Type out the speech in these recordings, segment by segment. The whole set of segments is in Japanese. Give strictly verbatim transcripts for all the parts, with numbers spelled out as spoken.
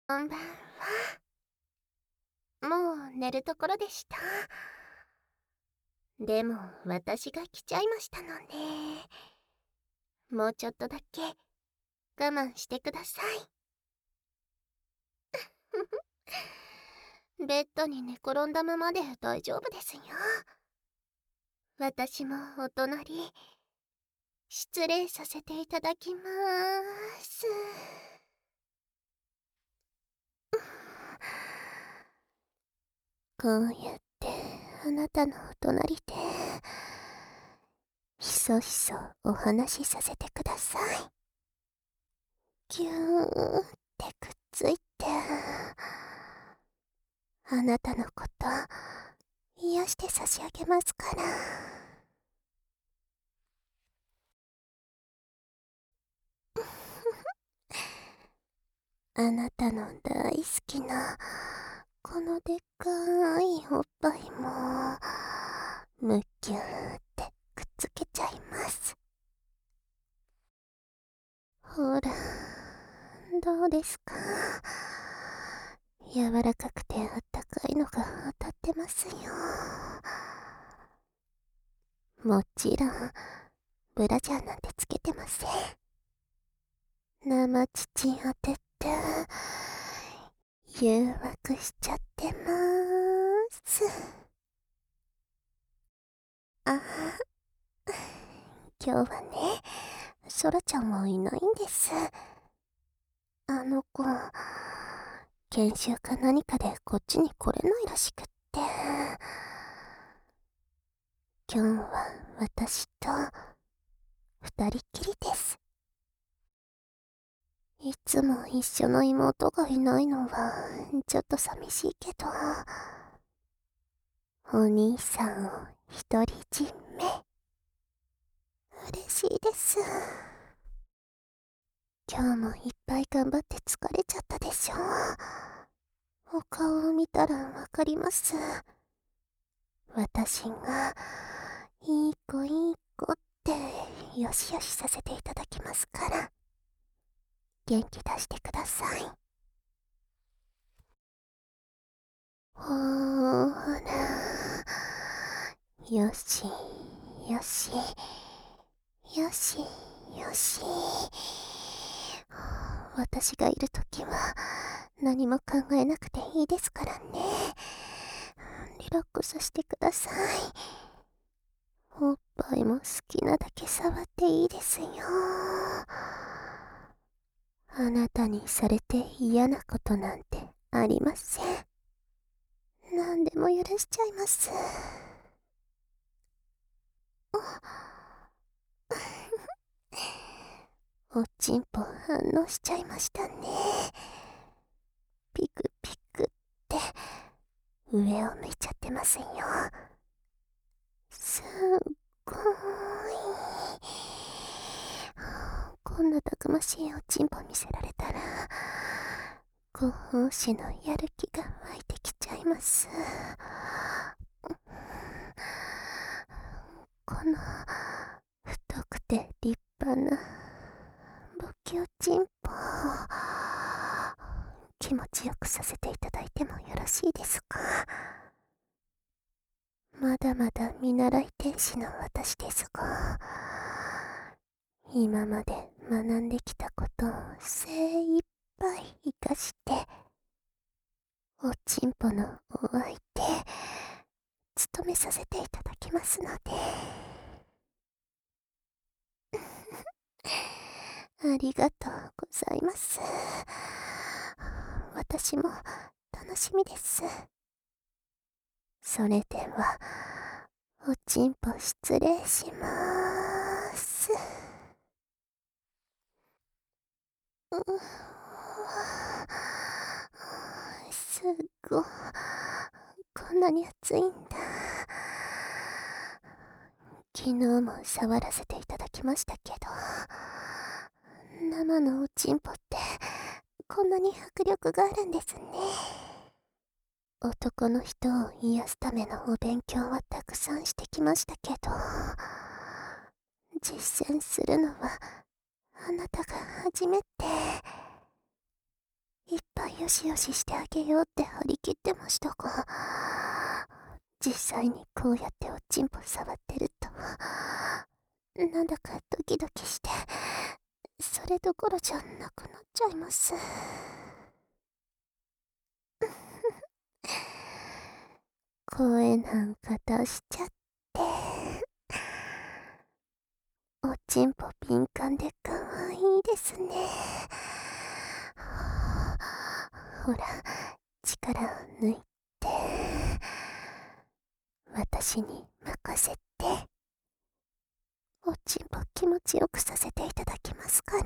こんばんは。もう寝るところでした。でも私が来ちゃいましたので、もうちょっとだけ我慢してください。ベッドに寝転んだままで大丈夫ですよ。私もお隣失礼させていただきまーす。こうやってあなたのお隣でひそひそお話しさせてください。ぎゅーってくっついて、あなたのこと癒して差し上げますから。あなたの大好きなこのでっかいおっぱいもむぎゅーってくっつけちゃいます。ほら、どうですか？柔らかくてあったかいのが当たってますよ。もちろんブラジャーなんてつけてません。生乳当てて誘惑しちゃってまーす。あ今日はね、ソラちゃんもいないんです。あの子、研修か何かでこっちに来れないらしくって。今日は私と二人きりです。いつも一緒の妹がいないのはちょっと寂しいけど、お兄さんを独り占め嬉しいです。今日もいっぱい頑張って疲れちゃったでしょ。お顔を見たらわかります。私がいい子いい子ってよしよしさせていただきますから、元気出してください。ほーら、よしよしよしよし。私がいるときは何も考えなくていいですからね。リラックスしてください。おっぱいも好きなだけ触っていいですよ。あなたにされて嫌なことなんてありません。何でも許しちゃいます。おちんぽ反応しちゃいましたね。ピクピクって上を向いちゃってますよ。すっごーい。こんなたくましいおちんぽ見せられたらご奉仕のやる気が湧いてきちゃいます。この太くて立派なボキおちんぽ、気持ちよくさせていただいてもよろしいですか？まだまだ見習い天使の私ですが、今まで学んできたことを精一杯生かしておちんぽのお相手務めさせていただきますので。ありがとうございます。私も楽しみです。それではおちんぽ失礼しまーす。うすっご、こんなに暑いんだ。昨日も触らせていただきましたけど、生のおちんぽってこんなに迫力があるんですね。男の人を癒すためのお勉強はたくさんしてきましたけど、実践するのはあなたが初めて。いっぱいよしよししてあげようって張り切ってましたが、実際にこうやっておちんぽ触ってると、なんだかドキドキして、それどころじゃなくなっちゃいます。声なんか出しちゃって。おちんぽ敏感でかわいいですね。ほら、力を抜いて。私に任せて。おちんぽ気持ちよくさせていただきますから。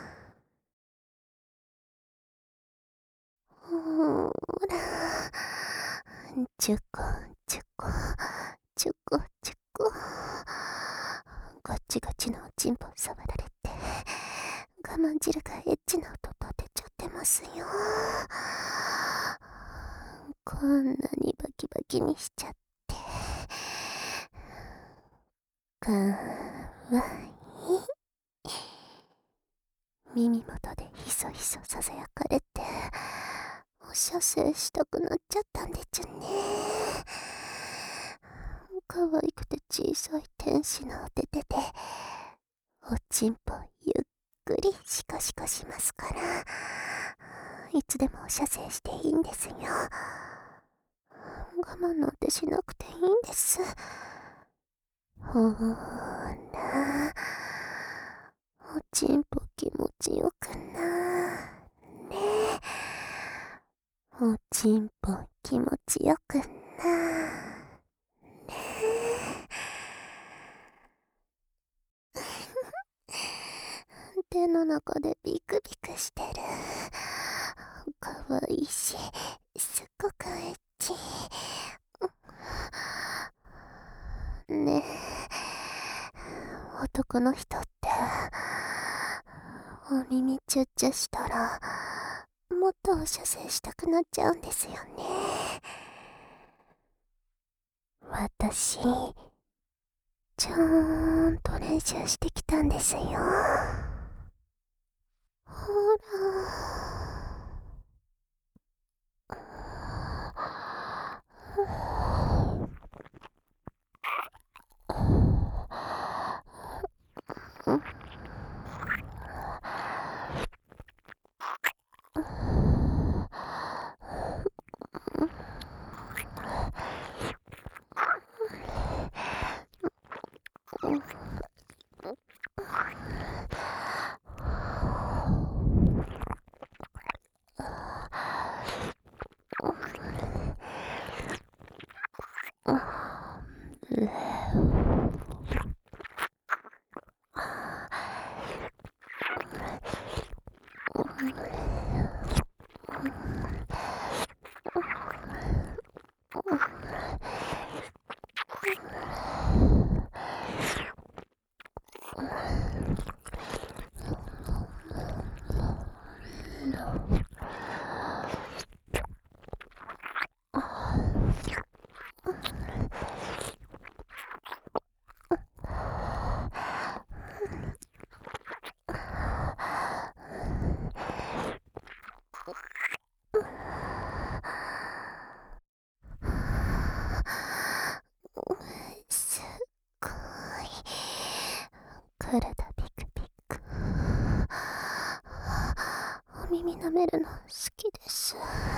ほーら、ちゅこちゅこ、ちゅこちゅこ。ガチガチのおちんぽ触られて、我慢汁がエッチな音立てちゃってますよ。こんなにバキバキにしちゃって。かわいい。耳元でひそひそささやかれて、お射精したくなっちゃったんでちゅね。可愛くて小さい天使のお手手で、おちんぽゆっくりシコシコしますから、いつでもお射精していいんですよ。我慢なんてしなくていいんです。ほーら、おちんぽ気持ちよくなーね。おちんぽ気持ちよくなーね。手の中でビクビクしてる。かわいいし、すっごくエッチ。ねえ、男の人ってお耳チュッチュしたらもっとお射精したくなっちゃうんですよね。私ちゃんと練習してきたんですよ。ほらすっごい体ビクビク。お耳舐めるの好きです。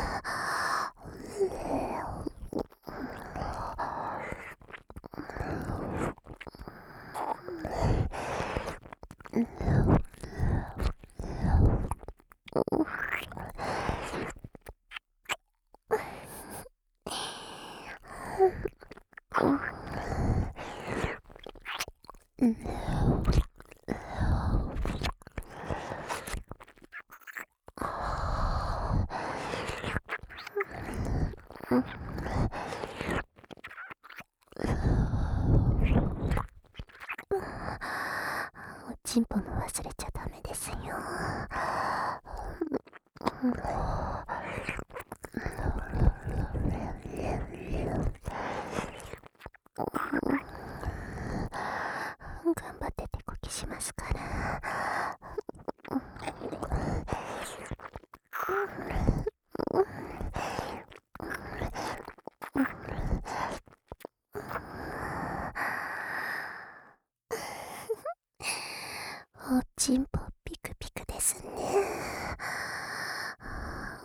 おちんぽも忘れちゃダメですよ。頑張って手こきしますから。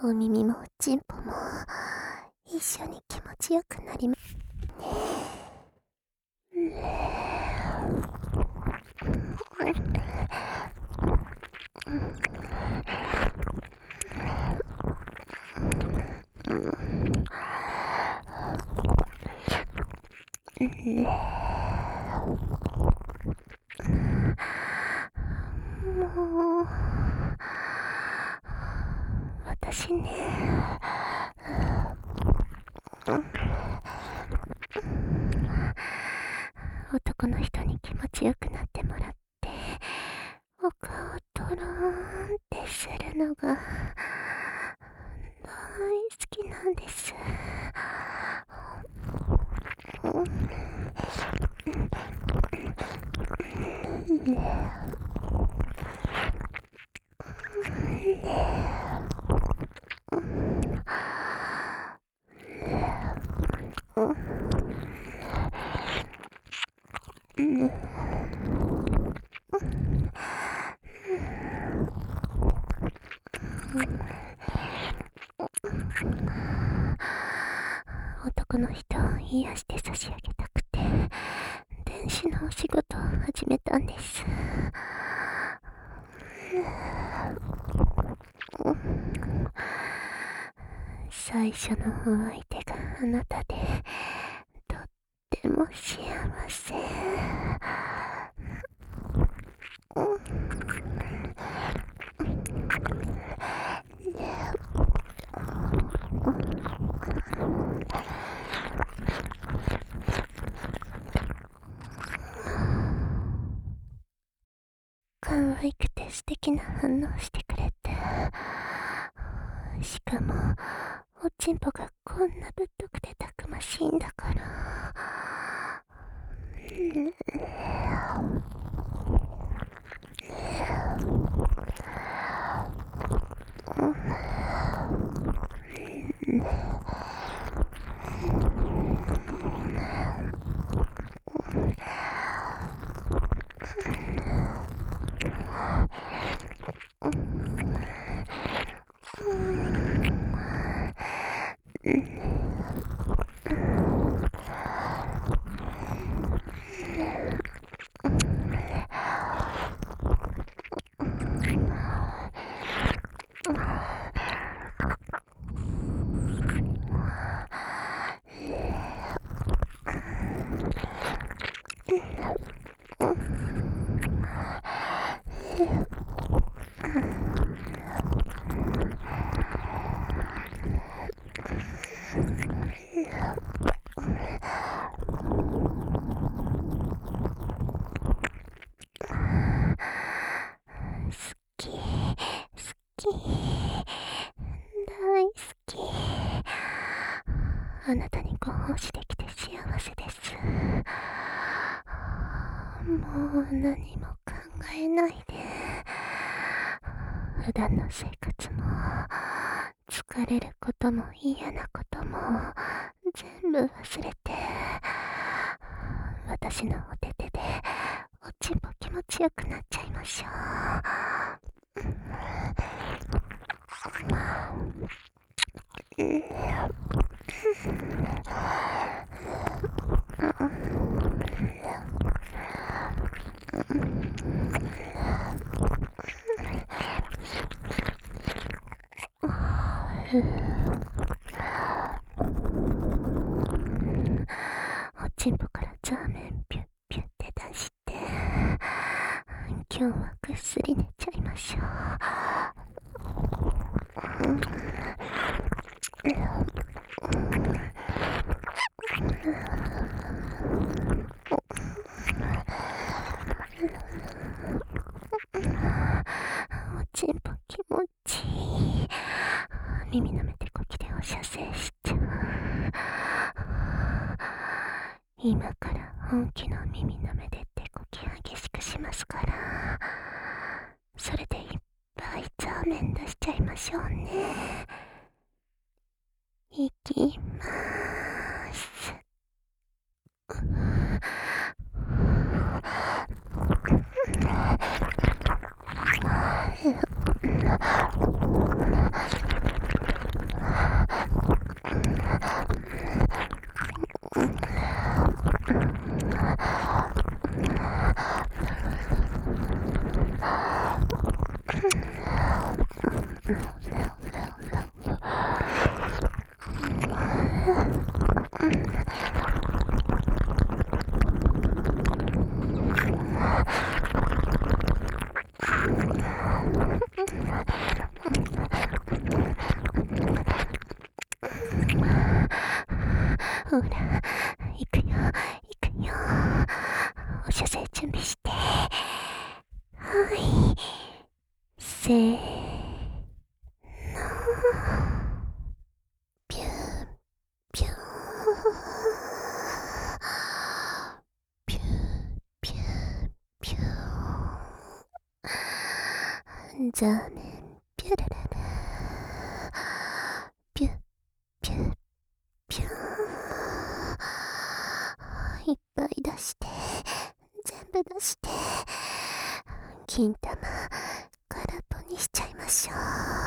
お耳もおちんぽも一緒に気持ちよくなりまもう私ね、男の人に気持ちよくなってもらってお顔をトローンってするのが大好きなんです。男の人を癒して差し上げたくて電子のお仕事を始めたんです。最初のお相手があなたでとっても幸せ。可愛くて素敵な反応してくれて、しかもおちんぽがこんなぶっとくてたくましいんだから、あなたにご奉仕できて幸せです。もう何も考えないで、普段の生活も疲れることも嫌なことも全部忘れて、私のお手手でおちんぽ気持ちよくなっちゃいましょう。おちんぽからザーメンピュッピュッって出して、今日はぐっすり寝ちゃいましょう。おちんぽ気持ちいい。耳の目でこきでお射精しちゃう。今から本気の耳の目で手こき激しくしますから、それでいっぱいザーメン出しちゃいましょうね。いきまーす。 ほら、行くよ、行くよ。お射精準備して。はい。せーの。ピュー、ピュー。ピュー、ピュー、ピュー。ザーメン、ピュラララ。ピュー、ピュー、ピュー。いっぱい出して、全部出して、金玉空っぽにしちゃいましょう。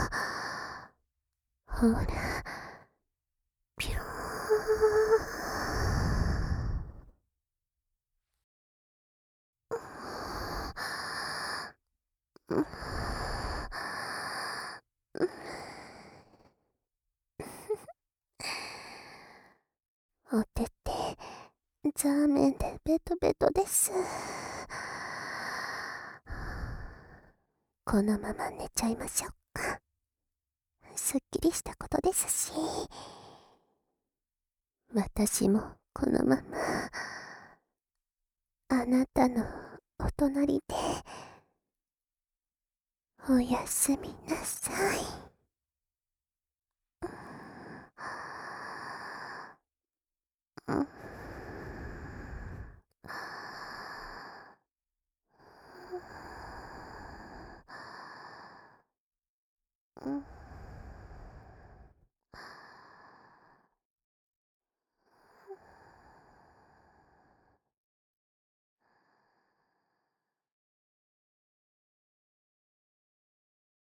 ほら、ピュー。おてて、ザーメンでベトベトです。このまま寝ちゃいましょうか。すっきりしたことですし、私もこのままあなたのお隣でおやすみなさい。